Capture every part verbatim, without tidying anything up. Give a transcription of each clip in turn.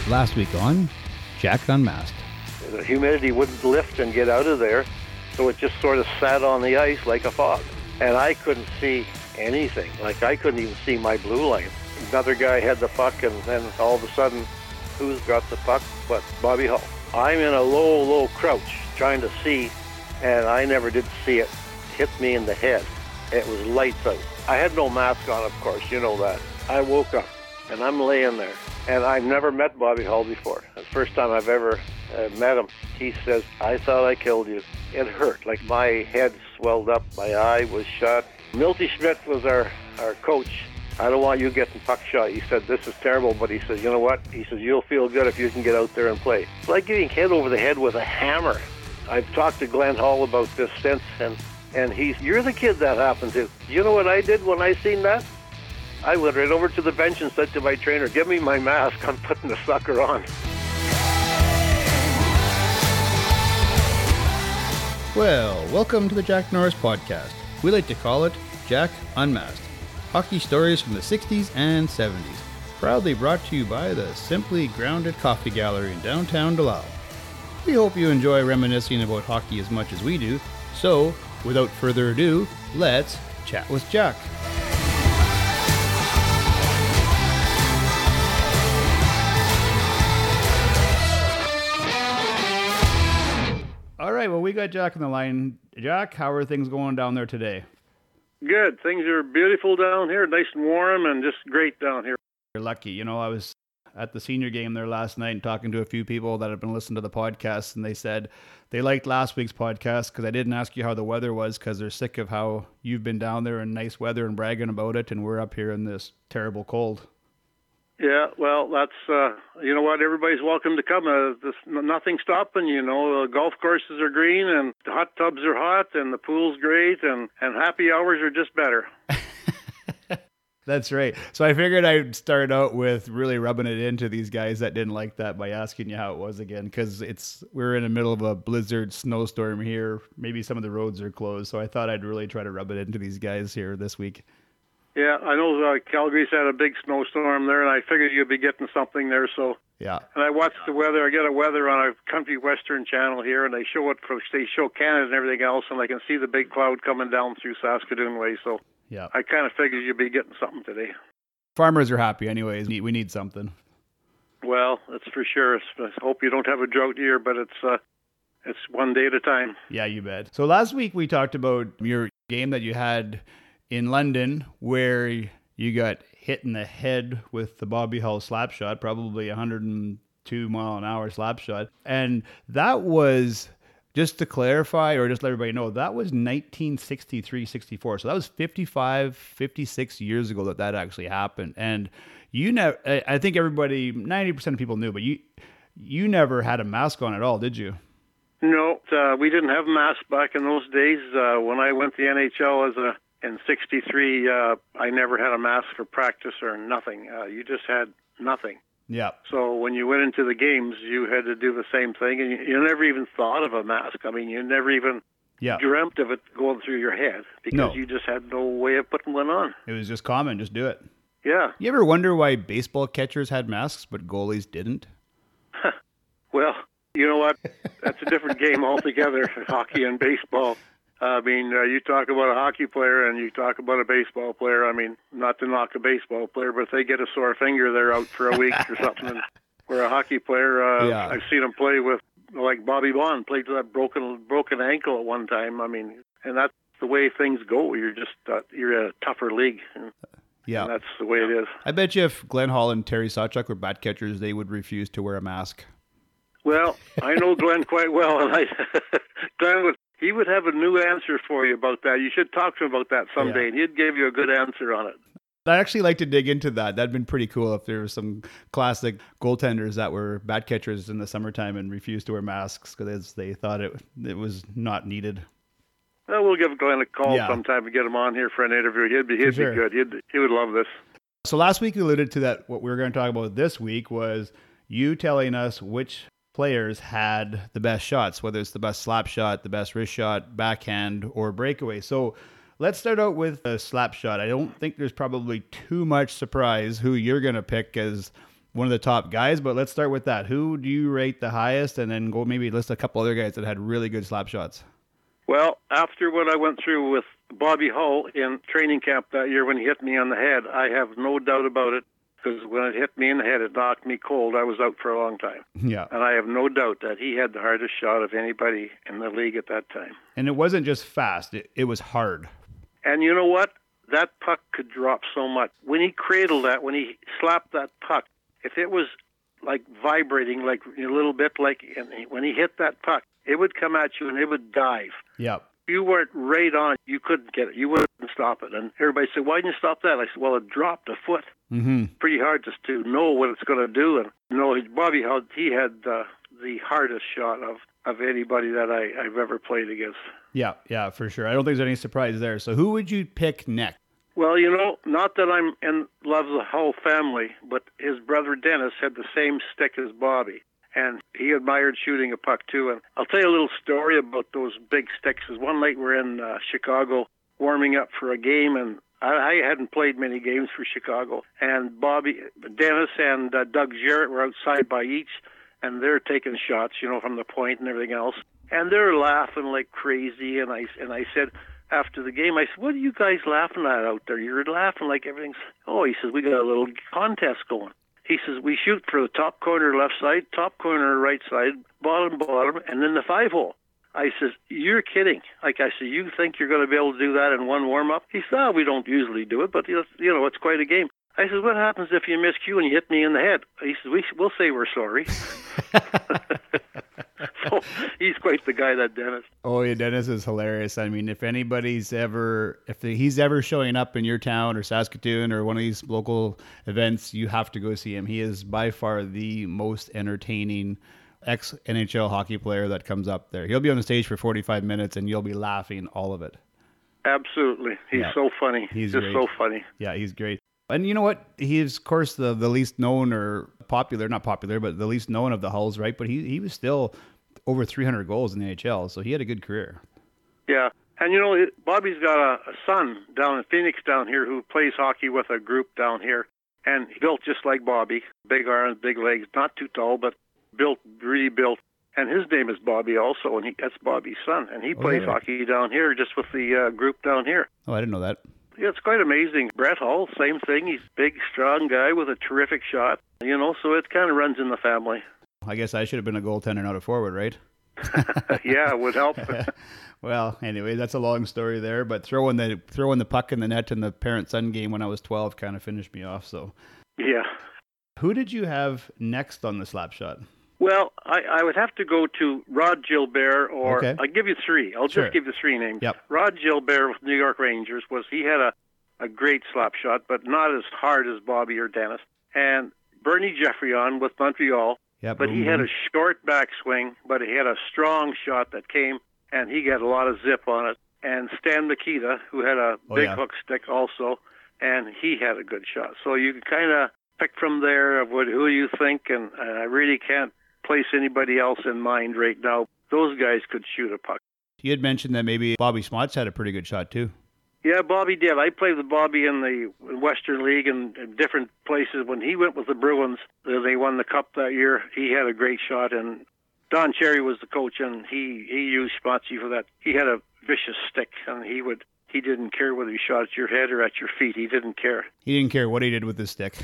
Last week on Jack Unmasked. The humidity wouldn't lift and get out of there, so it just sort of sat on the ice like a fog. And I couldn't see anything. Like, I couldn't even see my blue line. Another guy had the puck, and then all of a sudden, who's got the puck but Bobby Hull? I'm in a low, low crouch trying to see, and I never did see it hit me in the head. It was lights out. I had no mask on, of course, you know that. I woke up, and I'm laying there. And I've never met Bobby Hull before. The first time I've ever uh, met him, he says, "I thought I killed you." It hurt. Like, my head swelled up, my eye was shut. Milty Schmidt was our, our coach. "I don't want you getting puck shot." He said, "This is terrible," but he says, "You know what?" He says, "You'll feel good if you can get out there and play." It's like getting hit over the head with a hammer. I've talked to Glenn Hall about this since, and, and he's, "You're the kid that happened to." You know what I did when I seen that? I went right over to the bench and said to my trainer, "Give me my mask, I'm putting the sucker on." Well, welcome to the Jack Norris Podcast. We like to call it Jack Unmasked. Hockey stories from the sixties and seventies. Proudly brought to you by the Simply Grounded Coffee Gallery in downtown Delisle. We hope you enjoy reminiscing about hockey as much as we do. So, without further ado, let's chat with Jack. All right, well, we got Jack on the line. Jack, how are things going down there today? Good. Things are beautiful down here, nice and warm, and just great down here. You're lucky. You know, I was at the senior game there last night and talking to a few people that have been listening to the podcast, and they said they liked last week's podcast because I didn't ask you how the weather was because they're sick of how you've been down there in nice weather and bragging about it, and we're up here in this terrible cold. Yeah, well, that's, uh, you know what, everybody's welcome to come. Uh, this, nothing's stopping, you know. The golf courses are green, and the hot tubs are hot, and the pool's great, and, and happy hours are just better. That's right. So I figured I'd start out with really rubbing it into these guys that didn't like that by asking you how it was again, because it's we're in the middle of a blizzard snowstorm here. Maybe some of the roads are closed, so I thought I'd really try to rub it into these guys here this week. Yeah, I know uh, Calgary's had a big snowstorm there, and I figured you'd be getting something there. So yeah. And I watched the weather. I get a weather on a country western channel here, and they show it for they show Canada and everything else, and I can see the big cloud coming down through Saskatoon way. So yeah, I kind of figured you'd be getting something today. Farmers are happy, anyways. We need something. Well, that's for sure. I hope you don't have a drought here, but it's uh, it's one day at a time. Yeah, you bet. So last week we talked about your game that you had in London, where you got hit in the head with the Bobby Hull slap shot, probably one hundred two mile an hour slap shot. And that was, just to clarify, or just let everybody know, that was nineteen sixty-three sixty-four. So that was fifty-five, fifty-six years ago that that actually happened. And you never, I think everybody, ninety percent of people knew, but you, you never had a mask on at all, did you? No, uh, we didn't have masks back in those days. Uh, when I went to the N H L as a in sixty-three, uh, I never had a mask for practice or nothing. Uh, you just had nothing. Yeah. So when you went into the games, you had to do the same thing, and you, you never even thought of a mask. I mean, you never even yeah. dreamt of it going through your head because no. you just had no way of putting one on. It was just common, just do it. Yeah. You ever wonder why baseball catchers had masks, but goalies didn't? Well, you know what? That's a different game altogether, hockey and baseball. I mean, uh, you talk about a hockey player and you talk about a baseball player. I mean, not to knock a baseball player, but if they get a sore finger, they're out for a week or something. And where a hockey player, uh, yeah. I've seen him play with, like Bobby Bond, played with that broken broken ankle at one time. I mean, and that's the way things go. You're just, uh, you're a tougher league. And, yeah. and that's the way it is. I bet you if Glenn Hall and Terry Sawchuk were bat catchers, they would refuse to wear a mask. Well, I know Glenn quite well, and I, Glenn would, he would have a new answer for you about that. You should talk to him about that someday, yeah. and he'd give you a good answer on it. I'd actually like to dig into that. That'd been pretty cool if there were some classic goaltenders that were bat catchers in the summertime and refused to wear masks because they thought it it was not needed. Well, we'll give Glenn a call yeah. sometime and get him on here for an interview. He'd be he'd sure. be good. He'd he would love this. So last week we alluded to that. What we were going to talk about this week was you telling us which players had the best shots, whether it's the best slap shot, the best wrist shot, backhand, or breakaway. So let's start out with a slap shot. I don't think there's probably too much surprise who you're going to pick as one of the top guys, but let's start with that. Who do you rate the highest, and then go maybe list a couple other guys that had really good slap shots? Well, after what I went through with Bobby Hull in training camp that year when he hit me on the head, I have no doubt about it, because when it hit me in the head, it knocked me cold. I was out for a long time. Yeah. And I have no doubt that he had the hardest shot of anybody in the league at that time. And it wasn't just fast, it, it was hard. And you know what? That puck could drop so much. When he cradled that, when he slapped that puck, if it was like vibrating, like a little bit like and when he hit that puck, it would come at you and it would dive. Yeah. If you weren't right on, you couldn't get it. You wouldn't stop it. And everybody said, why didn't you stop that? I said, well, it dropped a foot. Mm-hmm. Pretty hard just to know what it's going to do. And you know, Bobby, how he had uh, the hardest shot of, of anybody that I, I've ever played against. Yeah, yeah, for sure. I don't think there's any surprise there. So who would you pick next? Well, you know, not that I'm in love with the whole family, but his brother Dennis had the same stick as Bobby. And he admired shooting a puck, too. And I'll tell you a little story about those big sticks. One night we're in uh, Chicago warming up for a game, and I, I hadn't played many games for Chicago. And Bobby, Dennis and uh, Doug Jarrett were outside by each, and they're taking shots, you know, from the point and everything else. And they're laughing like crazy. And I, and I said, after the game, I said, what are you guys laughing at out there? You're laughing like everything's... Oh, he says, we got a little contest going. He says, we shoot for the top corner left side, top corner right side, bottom, bottom, and then the five hole. I says, you're kidding. Like I said, you think you're going to be able to do that in one warm-up? He said, oh, we don't usually do it, but, you know, it's quite a game. I said, what happens if you miscue and you hit me in the head? He says, we, we'll say we're sorry. So he's quite the guy, that Dennis. Oh, yeah, Dennis is hilarious. I mean, if anybody's ever, if he's ever showing up in your town or Saskatoon or one of these local events, you have to go see him. He is by far the most entertaining ex-N H L hockey player that comes up there. He'll be on the stage for forty-five minutes and you'll be laughing all of it. Absolutely. He's yeah. so funny. He's just great. so funny. Yeah, he's great. And you know what? He's, of course, the, the least known or popular, not popular, but the least known of the Hulls, right? But he he was still over three hundred goals in the N H L, so he had a good career. Yeah. And, you know, Bobby's got a, a son down in Phoenix down here who plays hockey with a group down here. And he built just like Bobby. Big arms, big legs, not too tall, but built, really built. And his name is Bobby also, and he, that's Bobby's son. And he oh, plays yeah. hockey down here just with the uh, group down here. Oh, I didn't know that. Yeah, it's quite amazing. Brett Hull, same thing. He's a big, strong guy with a terrific shot. You know, so it kind of runs in the family. I guess I should have been a goaltender, not a forward, right? Yeah, it would help. Well, anyway, that's a long story there. But throwing the throwing the puck in the net in the parent-son game when I was twelve kind of finished me off. So, yeah. Who did you have next on the slap shot? Well, I, I would have to go to Rod Gilbert, or okay. I'll give you three. I'll sure. just give you three names. Yep. Rod Gilbert with New York Rangers was he had a, a great slap shot, but not as hard as Bobby or Dennis. And Bernie Geoffrion with Montreal, yep, but boom, he boom. had a short backswing, but he had a strong shot that came, and he got a lot of zip on it. And Stan Mikita, who had a oh, big yeah. hook stick also, and he had a good shot. So you can kind of pick from there of what, who you think, and uh, I really can't place anybody else in mind right now. Those guys could shoot a puck. You had mentioned that maybe Bobby Smots had a pretty good shot too. Yeah, Bobby did. I played with Bobby in the Western League and in different places. When he went with the Bruins, they won the Cup that year. He had a great shot, and Don Cherry was the coach, and he, he used Smotsy for that. He had a vicious stick, and he would he didn't care whether he shot at your head or at your feet. He didn't care. He didn't care what he did with his stick.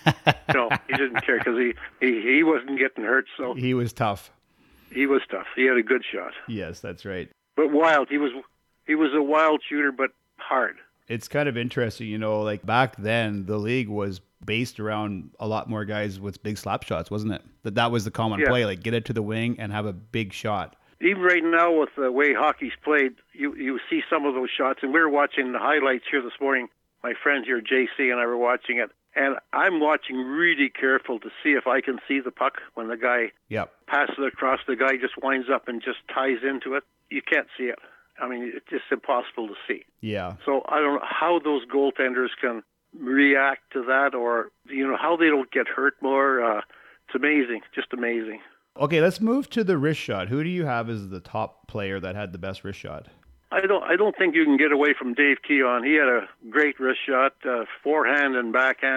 No, he didn't care because he, he, he wasn't getting hurt. So he was tough. He was tough. He had a good shot. Yes, that's right. But wild. He was he was a wild shooter, but hard. It's kind of interesting, you know, like back then the league was based around a lot more guys with big slap shots, wasn't it? That that was the common yeah. play, like get it to the wing and have a big shot. Even right now with the way hockey's played, you, you see some of those shots, and we were watching the highlights here this morning. My friend here, J C, and I were watching it, and I'm watching really careful to see if I can see the puck when the guy yep. passes it across. The guy just winds up and just ties into it. You can't see it. I mean, it's just impossible to see. Yeah. So I don't know how those goaltenders can react to that, or, you know, how they don't get hurt more. Uh, it's amazing, just amazing. Okay, let's move to the wrist shot. Who do you have as the top player that had the best wrist shot? I don't I don't think you can get away from Dave Keon. He had a great wrist shot, uh, forehand and backhand,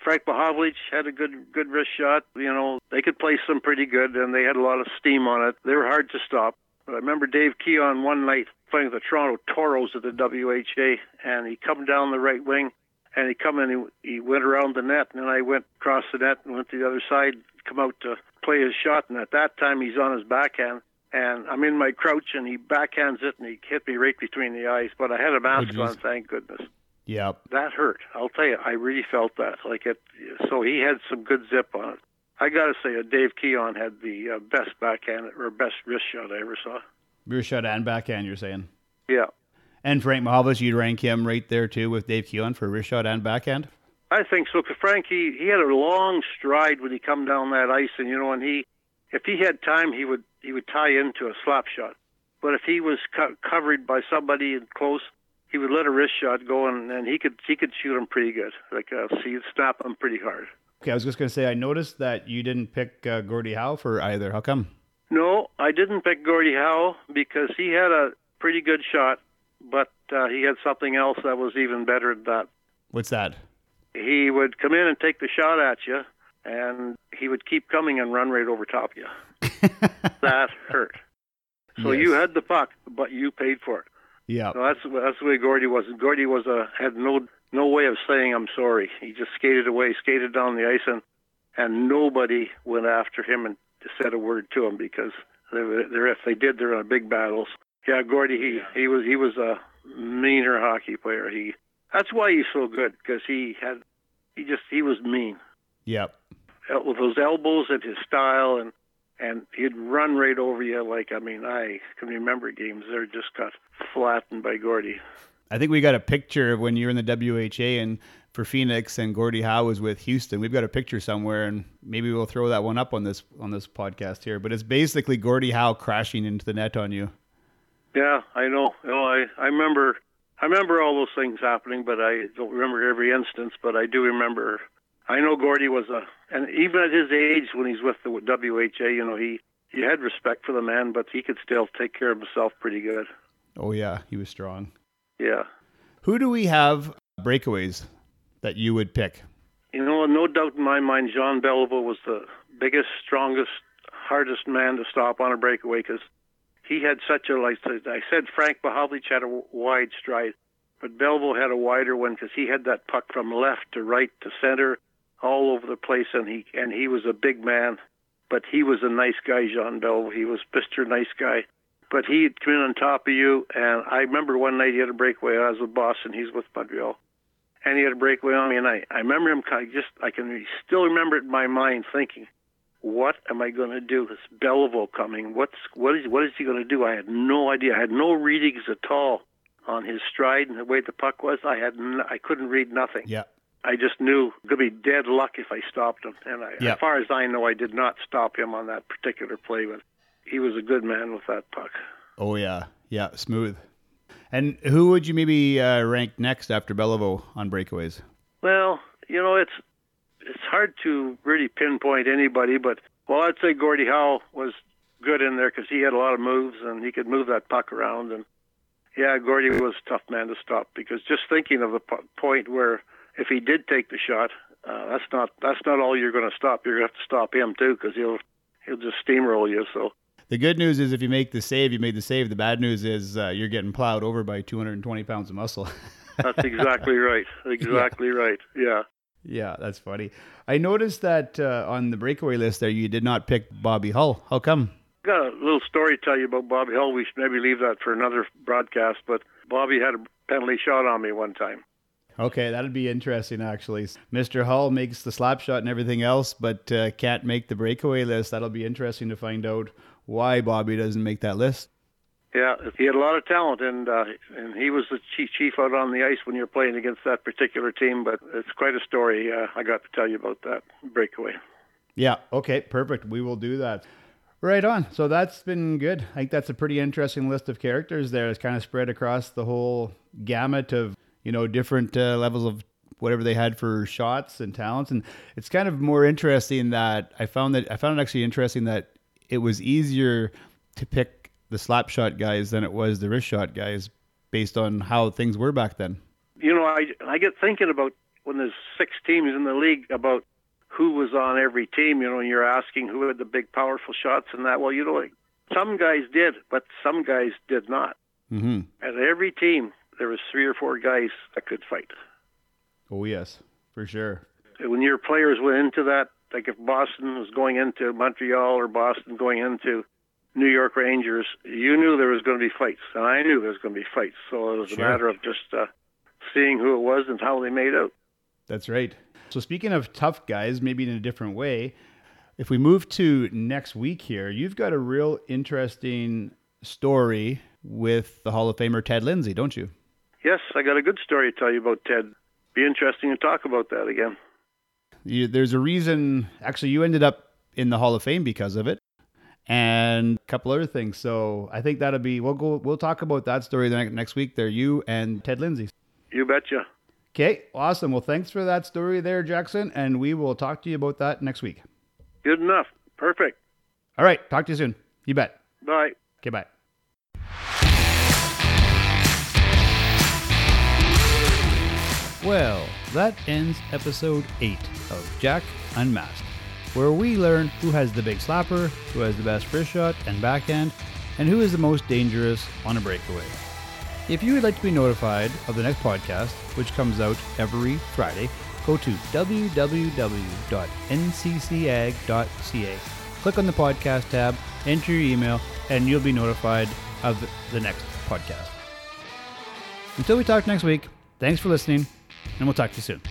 Frank Mahovlich had a good good wrist shot. You know, they could play some pretty good, and they had a lot of steam on it. They were hard to stop. But I remember Dave Keon one night playing the Toronto Toros at the W H A, and he come down the right wing, and he come in, he, he went around the net, and then I went across the net and went to the other side, come out to play his shot, and at that time he's on his backhand, and I'm in my crouch, and he backhands it, and he hit me right between the eyes, but I had a mask oh, on, thank goodness. Yep. That hurt. I'll tell you, I really felt that. Like it. So he had some good zip on it. I got to say, uh, Dave Keon had the uh, best backhand or best wrist shot I ever saw. Wrist shot and backhand, you're saying? Yeah. And Frank Mahovlich, you'd rank him right there too with Dave Keon for wrist shot and backhand? I think so. Because Frank, he, he had a long stride when he come down that ice, and you know, and he, if he had time, he would he would tie into a slap shot. But if he was co- covered by somebody close, he would let a wrist shot go, and, and he could he could shoot him pretty good. Like uh, so he'd snap him pretty hard. Okay, I was just going to say, I noticed that you didn't pick uh, Gordie Howe for either. How come? No, I didn't pick Gordie Howe because he had a pretty good shot, but uh, he had something else that was even better than that. What's that? He would come in and take the shot at you, and he would keep coming and run right over top of you. That hurt. So Yes. you had the puck, but you paid for it. Yeah. So that's that's the way Gordie was. Gordie was a had no no way of saying I'm sorry. He just skated away, skated down the ice, and and nobody went after him and said a word to him because they're, they're, if they did, they're in big battles. Yeah, Gordie, he he was he was a meaner hockey player. He that's why he's so good because he had he just he was mean. Yep. With those elbows and his style, and and he'd run right over you. Like, I mean, I can remember games that just got flattened by Gordie. I think we got a picture of when you were in the W H A and for Phoenix and Gordie Howe was with Houston. We've got a picture somewhere, and maybe we'll throw that one up on this on this podcast here. But it's basically Gordie Howe crashing into the net on you. Yeah, I know. You know, I I remember I remember all those things happening, but I don't remember every instance. But I do remember. I know Gordie was a, and even at his age when he's with the W H A, you know, he, he had respect for the man, but he could still take care of himself pretty good. Oh, yeah, he was strong. Yeah. Who do we have breakaways that you would pick? You know, no doubt in my mind, Jean Beliveau was the biggest, strongest, hardest man to stop on a breakaway because he had such a, like I said, Frank Mahovlich had a wide stride, but Beliveau had a wider one because he had that puck from left to right to center, all over the place, and he and he was a big man, but he was a nice guy, Jean Beliveau. He was Mister Nice Guy, but he'd come in on top of you, and I remember one night he had a breakaway. I was with Boston, he's with Montreal, and he had a breakaway on me, and I, I remember him kind of just, I can still remember it in my mind thinking, what am I going to do? It's Beliveau coming. What's, what is, what is he going to do? I had no idea. I had no readings at all on his stride and the way the puck was. I had, n- I couldn't read nothing. Yeah. I just knew it could be dead luck if I stopped him. And I, Yep. as far as I know, I did not stop him on that particular play, but he was a good man with that puck. Oh, yeah. Yeah, smooth. And who would you maybe uh, rank next after Beliveau on breakaways? Well, you know, it's it's hard to really pinpoint anybody, but, well, I'd say Gordie Howe was good in there because he had a lot of moves and he could move that puck around. And, yeah, Gordie was a tough man to stop because just thinking of the po- point where if he did take the shot, uh, that's not that's not all you're going to stop. You're going to have to stop him too because he'll he'll just steamroll you. So the good news is if you make the save, you made the save. The bad news is uh, you're getting plowed over by two hundred twenty pounds of muscle. That's exactly right. Exactly yeah. right. Yeah. Yeah, that's funny. I noticed that uh, on the breakaway list there, you did not pick Bobby Hull. How come? I got a little story to tell you about Bobby Hull. We should maybe leave that for another broadcast. But Bobby had a penalty shot on me one time. Okay, that'd be interesting, actually. Mister Hull makes the slap shot and everything else, but uh, can't make the breakaway list. That'll be interesting to find out why Bobby doesn't make that list. Yeah, he had a lot of talent, and uh, and he was the chief, chief out on the ice when you're playing against that particular team, but it's quite a story. Uh, I got to tell you about that breakaway. Yeah, okay, perfect. We will do that. Right on. So that's been good. I think that's a pretty interesting list of characters there. It's kind of spread across the whole gamut of, you know, different uh, levels of whatever they had for shots and talents. And it's kind of more interesting that I found that I found it actually interesting that it was easier to pick the slap shot guys than it was the wrist shot guys based on how things were back then. You know, I, I get thinking about when there's six teams in the league about who was on every team, you know, and you're asking who had the big, powerful shots and that. Well, you know, like, some guys did, but some guys did not. Mm-hmm. And every team, there was three or four guys that could fight. Oh, yes, for sure. When your players went into that, like if Boston was going into Montreal or Boston going into New York Rangers, you knew there was going to be fights, and I knew there was going to be fights. So it was Sure. a matter of just uh, seeing who it was and how they made out. That's right. So speaking of tough guys, maybe in a different way, if we move to next week here, you've got a real interesting story with the Hall of Famer Ted Lindsay, don't you? Yes, I got a good story to tell you about Ted. Be interesting to talk about that again. You, there's a reason, actually, you ended up in the Hall of Fame because of it, and a couple other things. So I think that'll be, we'll go, we'll talk about that story the next week there, you and Ted Lindsay. You betcha. Okay, awesome. Well, thanks for that story there, Jackson, and we will talk to you about that next week. Good enough. Perfect. All right, talk to you soon. You bet. Bye. Okay, bye. Well, that ends episode eight of Jack Unmasked, where we learn who has the big slapper, who has the best wrist shot and backhand, and who is the most dangerous on a breakaway. If you would like to be notified of the next podcast, which comes out every Friday, go to w w w dot n c c ag dot c a. Click on the podcast tab, enter your email, and you'll be notified of the next podcast. Until we talk next week, thanks for listening, and we'll talk to you soon.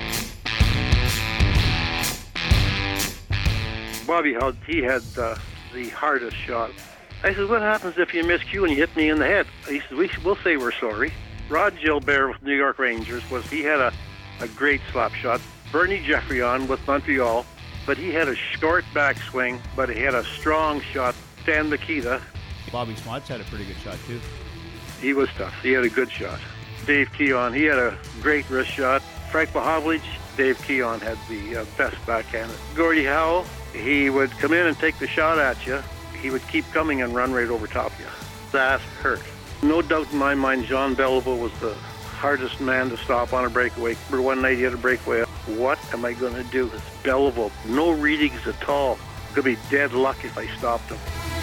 Bobby Hull, he had uh, the hardest shot. I said, what happens if you miscue and you hit me in the head? He said, we, we'll say we're sorry. Rod Gilbert with New York Rangers, was he had a, a great slap shot. Bernie Geoffrion with Montreal, but he had a short backswing, but he had a strong shot. Stan Mikita, Bobby Smots had a pretty good shot, too. he was tough. He had a good shot. Dave Keon, he had a great wrist shot. Frank Mahovlich, Dave Keon had the uh, best backhand. Gordie Howe, he would come in and take the shot at you. He would keep coming and run right over top of you. That hurt. No doubt in my mind, Jean Beliveau was the hardest man to stop on a breakaway. Remember one night he had a breakaway. What am I going to do? It's Beliveau. No readings at all. Could be dead luck if I stopped him.